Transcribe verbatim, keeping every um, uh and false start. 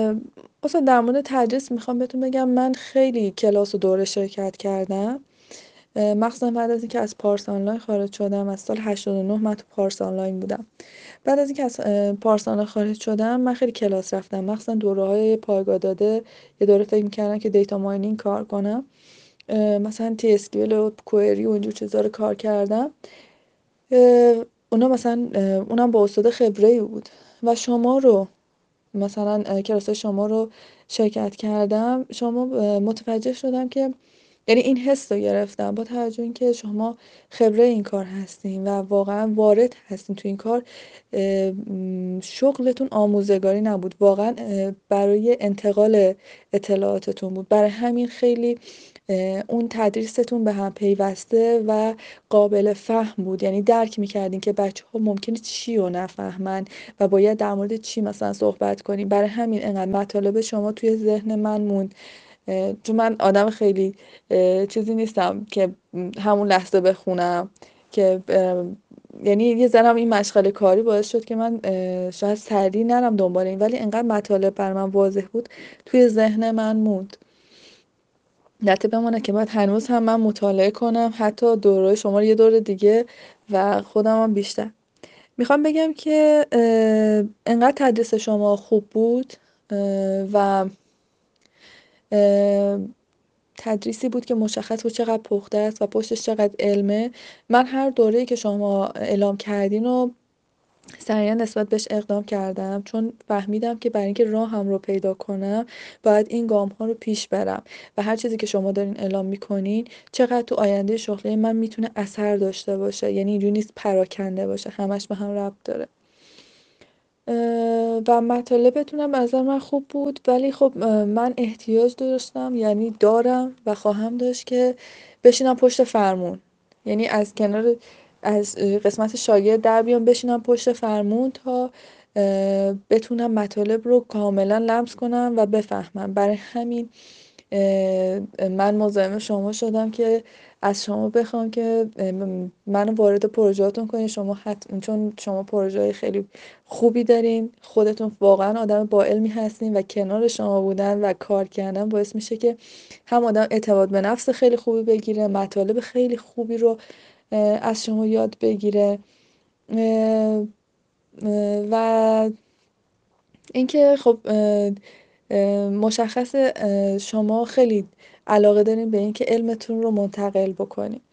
اصلا در مورد تدریس میخوام بهتون بگم من خیلی کلاس و دوره شرکت کردم. اه، مخصوصا بعد از اینکه از پارس آنلاین خارج شدم. از سال هشتاد و نه من تو پارس آنلاین بودم. بعد از اینکه از اه، پارس آنلاین خارج شدم من خیلی کلاس رفتم، مخصوصا دوره های پایگاه داده. یه دوره فکر میکردم که دیتا ماینینگ کار کنم، اه، مثلا تی اسکیول و کوئری و اینجور چیزا رو کار کردم. اه، اونا مثلا اه، اونم با استاد خبره ای بود و شما رو مثلا اه، کلاس شما رو شرکت کردم. شما اه، متوجه شدم که یعنی این حس رو گرفتم با توجه اینکه شما خبره این کار هستین و واقعا وارد هستین تو این کار. اه، م، شغلتون آموزگاری نبود، واقعا اه، برای انتقال اطلاعاتتون بود. برای همین خیلی اه، اون تدریستون به هم پیوسته و قابل فهم بود، یعنی درک میکردین که بچه ها ممکنه چی رو نفهمن و باید در مورد چی مثلا صحبت کنیم. برای همین انقدر مطالب شما توی ذهن من موند. اه، چون من آدم خیلی اه، چیزی نیستم که همون لحظه بخونم که اه، یعنی یه ذرم این مشغله کاری باعث شد که من اه، شاید سریع نرم دنبال این، ولی انقدر مطالب بر من واضح بود توی ذهن من موند. البته بمونه که باید هنوز هم من مطالعه کنم، حتی دوره شما رو یه دور دیگه و خودم هم بیشتر. میخوام بگم که اه، انقدر تدریس شما خوب بود اه، و اه، تدریسی بود که مشخص بود چقدر پخته است و پشتش چقدر علمه. من هر دوره‌ای که شما اعلام کردین و سریعا نسبت بهش اقدام کردم، چون فهمیدم که برای اینکه راهم رو پیدا کنم باید این گام ها رو پیش برم و هر چیزی که شما دارین اعلام میکنین چقدر تو آینده شغلی من میتونه اثر داشته باشه. یعنی اینجوری نیست پراکنده باشه، همش به هم ربط داره. اه، و مطالبتونم از نظر من خوب بود، ولی خب اه، من احتیاج داشتم، یعنی دارم و خواهم داشت که بشینم پشت فرمون. یعنی از کنار از اه، قسمت شاگرد در بیام بشینم پشت فرمون تا اه، بتونم مطالب رو کاملا لمس کنم و بفهمم. برای همین اه، من مزاحم شما شدم که از شما بخوام که ام، منو وارد پروژهاتون کنین. شما حتما، چون شما پروژه خیلی خوبی دارین، خودتون واقعا آدم با علمی هستین و کنار شما بودن و کار کردن باعث میشه که هم آدم اعتماد به نفس خیلی خوبی بگیره، مطالب خیلی خوبی رو اه، از شما یاد بگیره. اه، اه، و اینکه خب اه، اه، مشخص شما خیلی علاقه دارین به اینکه علمتون رو منتقل بکنین.